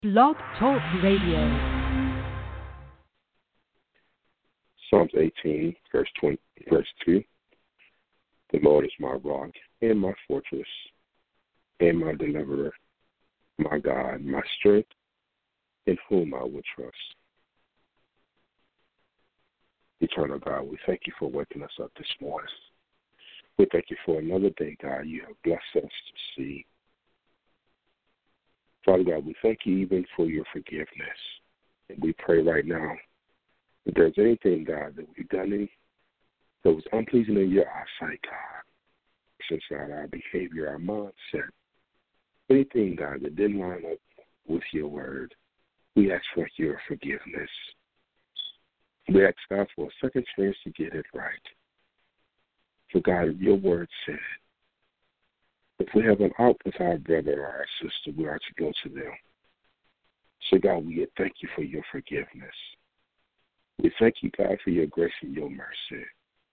Blog Talk Radio. Psalms 18, verse 2. The Lord is my rock and my fortress and my deliverer, my God, my strength, in whom I will trust. Eternal God, we thank you for waking us up this morning. We thank you for another day, God, you have blessed us to see. Father God, we thank you even for your forgiveness. And we pray right now, if there's anything, God, that we've done that was unpleasing in your eyesight, God, since our behavior, our mindset, anything, God, that didn't line up with your word, we ask for your forgiveness. We ask, God, for a second chance to get it right. For, God, your word said, if we have an out with our brother or our sister, we are to go to them. So, God, we thank you for your forgiveness. We thank you, God, for your grace and your mercy.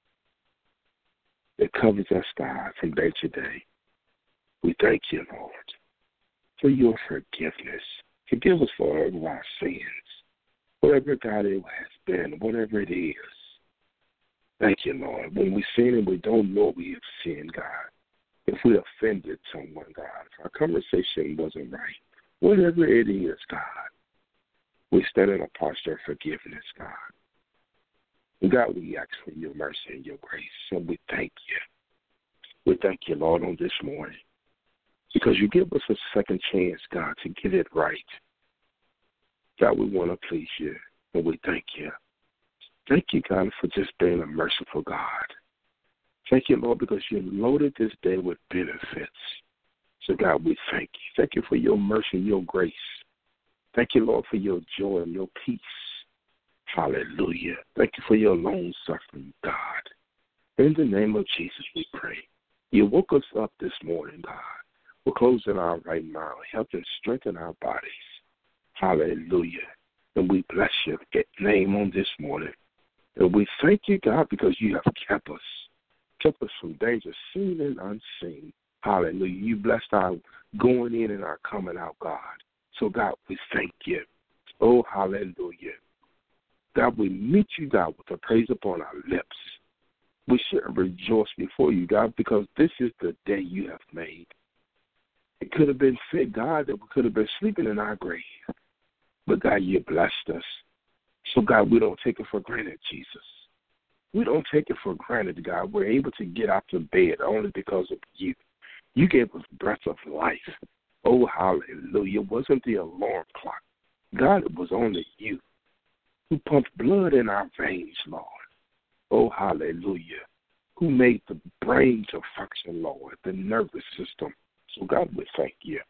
It covers us, God, from day to day. We thank you, Lord, for your forgiveness. Forgive us for all of our sins. Whatever, God, it has been, whatever it is. Thank you, Lord. When we sin and we don't know we have sinned, God. If we offended someone, God, if our conversation wasn't right, whatever it is, God, we stand in a posture of forgiveness, God. And God, we ask for your mercy and your grace, and we thank you. We thank you, Lord, on this morning, because you give us a second chance, God, to get it right. God, we want to please you, and we thank you. Thank you, God, for just being a merciful God. Thank you, Lord, because you loaded this day with benefits. So, God, we thank you. Thank you for your mercy and your grace. Thank you, Lord, for your joy and your peace. Hallelujah. Thank you for your long-suffering, God. In the name of Jesus, we pray. You woke us up this morning, God. We're closing our right mind. Help and strengthen our bodies. Hallelujah. And we bless your name on this morning. And we thank you, God, because you have kept us from danger, seen and unseen. Hallelujah. You blessed our going in and our coming out, God. So, God, we thank you. Oh, hallelujah. God, we meet you, God, with a praise upon our lips. We should rejoice before you, God, because this is the day you have made. It could have been fit, God, that we could have been sleeping in our grave. But, God, you blessed us. So, God, we don't take it for granted, Jesus. We don't take it for granted, God. We're able to get out of bed only because of you. You gave us breath of life. Oh, hallelujah. It wasn't the alarm clock. God, it was only you who pumped blood in our veins, Lord. Oh, hallelujah. Who made the brain to function, Lord, the nervous system. So, God, we thank you.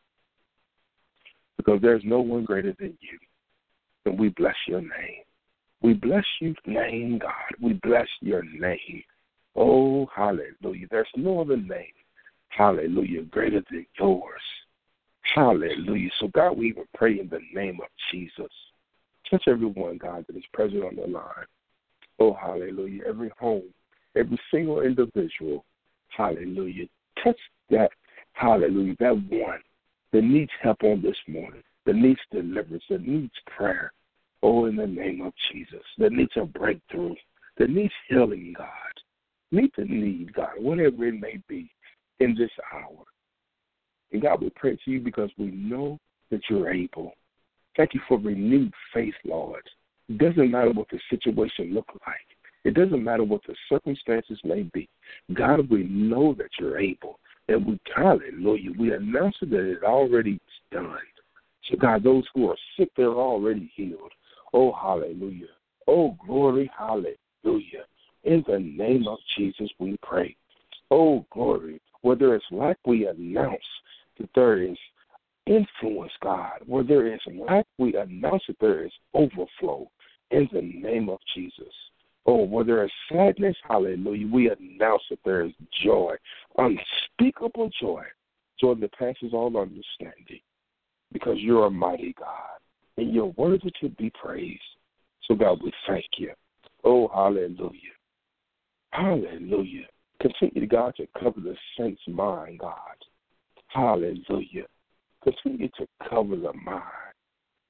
Because there's no one greater than you. And we bless your name. We bless your name, God. We bless your name. Oh, hallelujah. There's no other name, hallelujah, greater than yours. Hallelujah. So, God, we even pray in the name of Jesus. Touch everyone, God, that is present on the line. Oh, hallelujah. Every home, every single individual, hallelujah. Touch that, hallelujah, that one that needs help on this morning, that needs deliverance, that needs prayer. Oh, in the name of Jesus, that needs a breakthrough, that needs healing, God. Meet the need, God, whatever it may be in this hour. And God, we pray to you because we know that you're able. Thank you for renewed faith, Lord. It doesn't matter what the situation looks like. It doesn't matter what the circumstances may be. God, we know that you're able. And we, hallelujah, we announce that it's already done. So, God, those who are sick, they're already healed. Oh, hallelujah. Oh, glory, hallelujah. In the name of Jesus, we pray. Oh, glory. Whether it's like we announce that there is influence, God. Where there is lack, we announce that there is overflow in the name of Jesus. Oh, where there is sadness, hallelujah, we announce that there is joy, unspeakable joy, joy that passes all understanding, because you're a mighty God. And you're worthy to be praised. So, God, we thank you. Oh, hallelujah. Hallelujah. Continue, God, to cover the saints' mind, God. Hallelujah. Continue to cover the mind.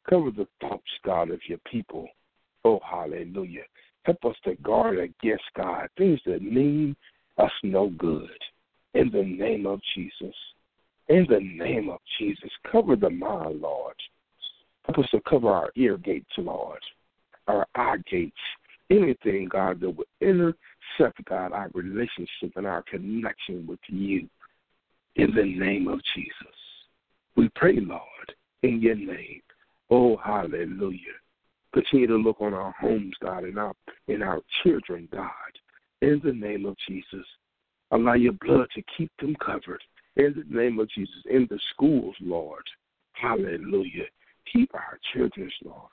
Cover the thoughts, God, of your people. Oh, hallelujah. Help us to guard against, God, things that mean us no good. In the name of Jesus. In the name of Jesus. Cover the mind, Lord. Help us to cover our ear gates, Lord. Our eye gates. Anything, God, that would intercept, God, our relationship and our connection with you. In the name of Jesus. We pray, Lord, in your name. Oh, hallelujah. Continue to look on our homes, God, and our children, God. In the name of Jesus. Allow your blood to keep them covered. In the name of Jesus. In the schools, Lord. Hallelujah. Keep our children, Lord.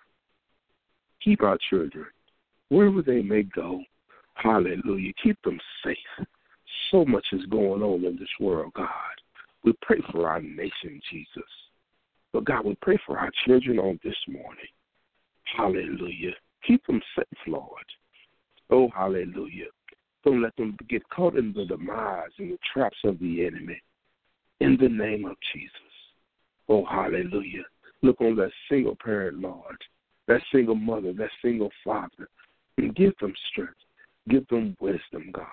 Keep our children. Wherever they may go. Hallelujah. Keep them safe. So much is going on in this world, God. We pray for our nation, Jesus. But, God, we pray for our children on this morning. Hallelujah. Keep them safe, Lord. Oh, hallelujah. Don't let them get caught in the demise and the traps of the enemy. In the name of Jesus. Oh, hallelujah. Look on that single parent, Lord. That single mother, that single father. And give them strength. Give them wisdom, God.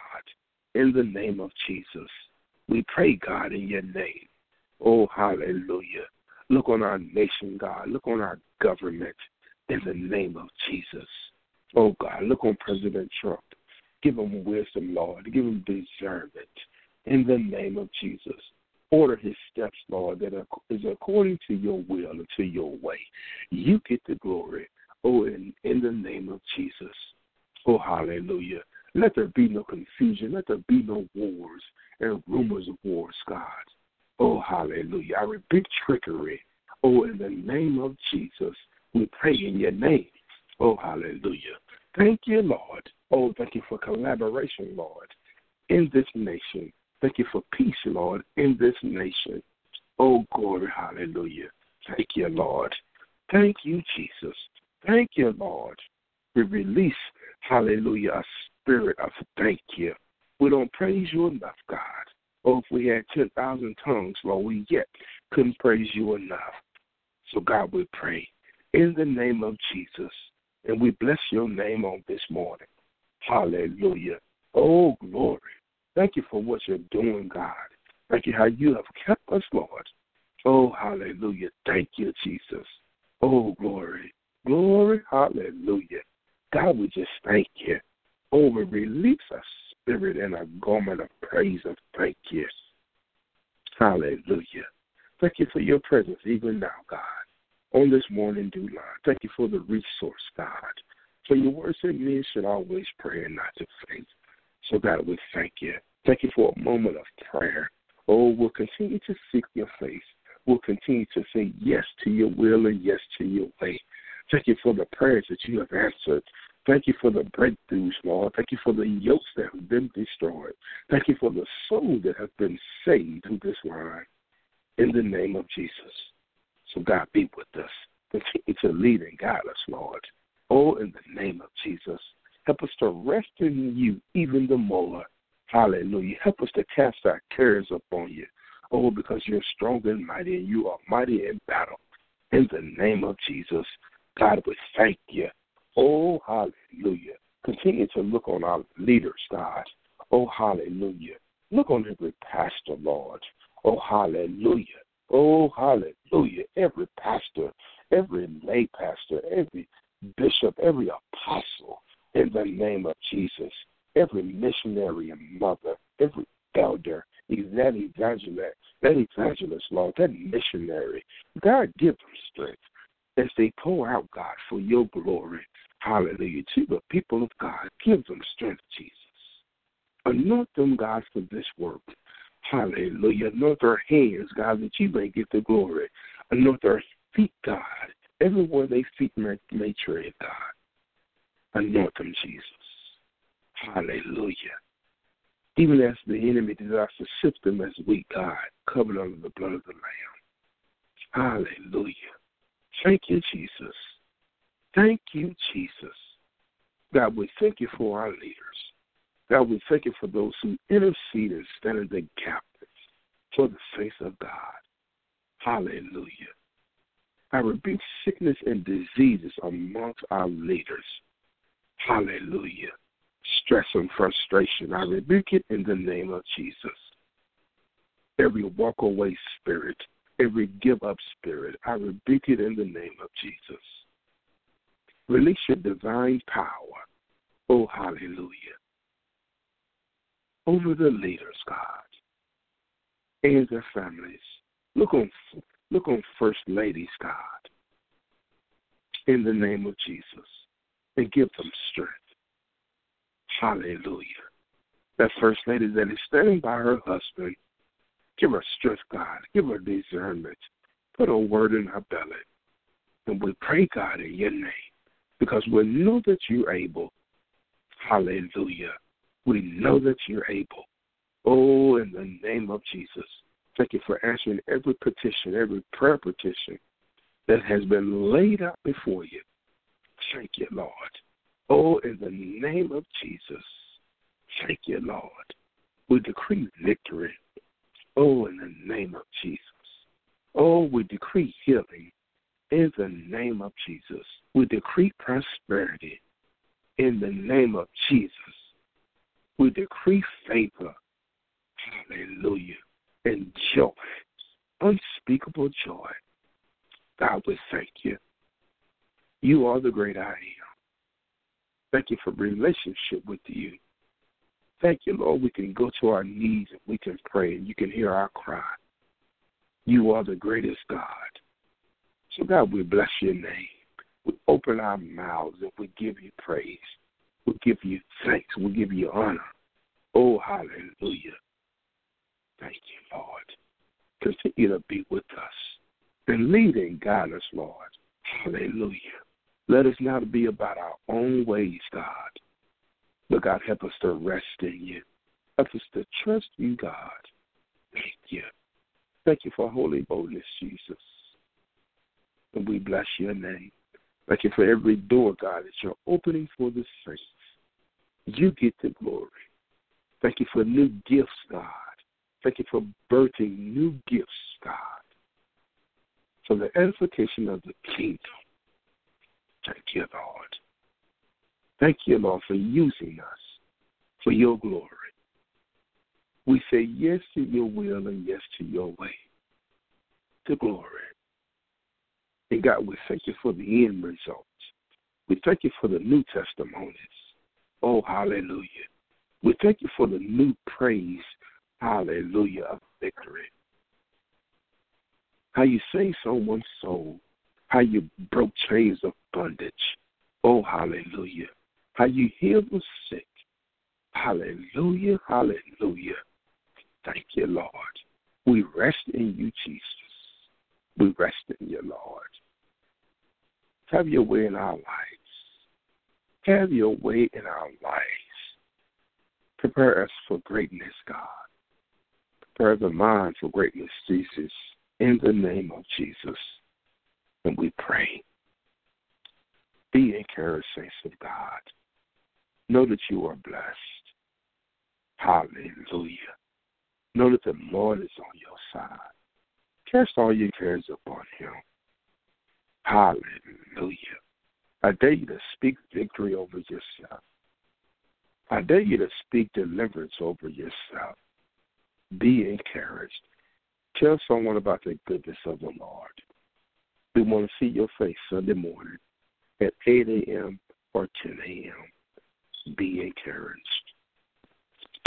In the name of Jesus. We pray, God, in your name. Oh, hallelujah. Look on our nation, God. Look on our government. In the name of Jesus. Oh, God, look on President Trump. Give him wisdom, Lord. Give him discernment. In the name of Jesus. Order his steps, Lord, that is according to your will and to your way. You get the glory. Oh, in the name of Jesus. Oh, hallelujah. Let there be no confusion. Let there be no wars and rumors of wars, God. Oh, hallelujah. I rebuke trickery. Oh, in the name of Jesus. We pray in your name. Oh, hallelujah. Thank you, Lord. Oh, thank you for collaboration, Lord, in this nation. Thank you for peace, Lord, in this nation. Oh, glory, hallelujah. Thank you, Lord. Thank you, Jesus. Thank you, Lord. We release, hallelujah, a spirit of thank you. We don't praise you enough, God. Oh, if we had 10,000 tongues, Lord, we yet couldn't praise you enough. So, God, we pray in the name of Jesus, and we bless your name on this morning. Hallelujah. Oh, glory. Thank you for what you're doing, God. Thank you how you have kept us, Lord. Oh, hallelujah. Thank you, Jesus. Oh, glory. Glory, hallelujah. God, we just thank you. Oh, we release a spirit and a garment of praise of thank you. Hallelujah. Thank you for your presence even now, God. On this morning, do line. Thank you for the resource, God. For your words that men should always pray and not to faint. So, God, we thank you. Thank you for a moment of prayer. Oh, we'll continue to seek your face. We'll continue to say yes to your will and yes to your way. Thank you for the prayers that you have answered. Thank you for the breakthroughs, Lord. Thank you for the yokes that have been destroyed. Thank you for the soul that have been saved through this line. In the name of Jesus. So, God, be with us. Continue to lead and guide us, Lord. Oh, in the name of Jesus. Help us to rest in you even the more. Hallelujah. Help us to cast our cares upon you. Oh, because you're strong and mighty, and you are mighty in battle. In the name of Jesus, God, we thank you. Oh, hallelujah. Continue to look on our leaders, God. Oh, hallelujah. Look on every pastor, Lord. Oh, hallelujah. Oh, hallelujah. Every pastor, every lay pastor, every bishop, every apostle, in the name of Jesus, every missionary and mother, every elder, that evangelist, Lord, that missionary, God, give them strength as they pour out, God, for your glory. Hallelujah. To the people of God, give them strength, Jesus. Anoint them, God, for this work. Hallelujah. Anoint their hands, God, that you may get the glory. Anoint their feet, God, everywhere their feet may tread, God. Anoint them, Jesus. Hallelujah. Even as the enemy desires to sift them as weak, God, covered under the blood of the Lamb. Hallelujah. Thank you, Jesus. Thank you, Jesus. God, we thank you for our leaders. God, we thank you for those who intercede and stand in the gap for the face of God. Hallelujah. I rebuke sickness and diseases amongst our leaders. Hallelujah. Stress and frustration, I rebuke it in the name of Jesus. Every walk-away spirit, every give-up spirit, I rebuke it in the name of Jesus. Release your divine power, oh hallelujah, over the leaders, God, and their families. Look on First Ladies, God, in the name of Jesus, and give them strength. Hallelujah. That First Lady that is standing by her husband, give her strength, God. Give her discernment. Put a word in her belly. And we pray, God, in your name, because we know that you're able. Hallelujah. We know that you're able. Oh, in the name of Jesus. Thank you for answering every petition, every prayer petition that has been laid out before you. Thank you, Lord. Oh, in the name of Jesus. Thank you, Lord. We decree victory. Oh, in the name of Jesus. Oh, we decree healing. In the name of Jesus. We decree prosperity. In the name of Jesus. We decree favor. Hallelujah. And joy. Unspeakable joy. God, we thank you. You are the great I am. Thank you for relationship with you. Thank you, Lord, we can go to our knees and we can pray and you can hear our cry. You are the greatest God. So, God, we bless your name. We open our mouths and we give you praise. We give you thanks. We give you honor. Oh, hallelujah. Thank you, Lord. Continue to be with us and lead and guide us, Lord. Hallelujah. Let us not be about our own ways, God. But, God, help us to rest in you. Help us to trust you, God. Thank you. Thank you for holy boldness, Jesus. And we bless your name. Thank you for every door, God, that you're opening for the saints. You get the glory. Thank you for new gifts, God. Thank you for birthing new gifts, God, for the edification of the kingdom. Thank you, Lord. Thank you, Lord, for using us for your glory. We say yes to your will and yes to your way, to glory. And God, we thank you for the end results. We thank you for the new testimonies. Oh, hallelujah. We thank you for the new praise, hallelujah, of victory. How you saved someone's soul. How you broke chains of bondage. Oh, hallelujah. How you healed the sick. Hallelujah, hallelujah. Thank you, Lord. We rest in you, Jesus. We rest in you, Lord. Have your way in our lives. Have your way in our lives. Prepare us for greatness, God. Prepare the mind for greatness, Jesus, in the name of Jesus. And we pray. Be encouraged, saints of God. Know that you are blessed. Hallelujah. Know that the Lord is on your side. Cast all your cares upon him. Hallelujah. I dare you to speak victory over yourself. I dare you to speak deliverance over yourself. Be encouraged. Tell someone about the goodness of the Lord. We want to see your face Sunday morning at 8 a.m. or 10 a.m. Be encouraged.